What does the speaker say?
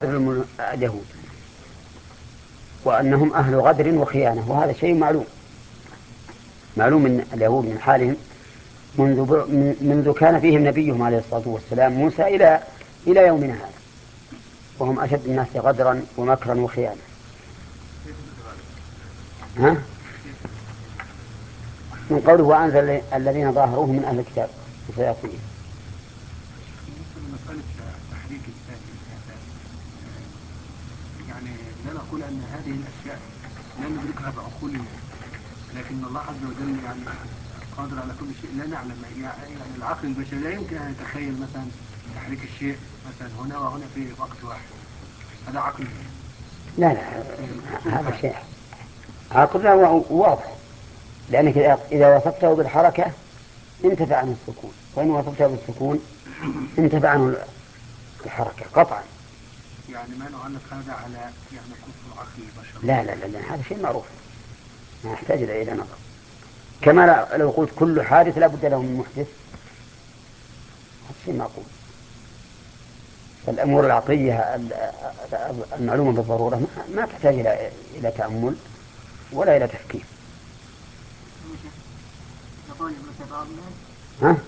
اليهود، وأنهم أهل غدر وخيانة، وهذا شيء معلوم من اليهود من حالهم منذ كان فيهم نبيهم عليه الصلاة والسلام موسى إلى يومنا هذا، وهم أشد الناس غدرا ومكرا وخيانة. ها؟ من قوله وأنزل الذين ظاهروه من أهل الكتاب وسيأتيهم. مسألة تحريك الإنسان، يعني لا نقول أن هذه الأشياء لا ندركها بعقولنا، لكن الله عز وجل يعني قادر على كل شيء لا نعلم. يعني العقل البشري لا يمكن أن يتخيل مثلا تحريك الشيء مثلا هنا وهنا في وقت واحد، هذا عقل. لا هذا شيء عقلنا واضح، لأنك إذا وصفته بالحركة انتفع عنه السكون، وإن وصفته بالسكون انتفع عنه الحركة قطعا. يعني ما نعلق هذا على يعني كفر عقل البشر؟ لا هذا شيء معروف ما يحتاج إلى نظر. كما لو قلت كل حادث لا بد له من محدث، هذا شيء معقول. فالأمور العقلية المعلومة بالضرورة ما تحتاج إلى تأمل ولا إلى تفكير. ها؟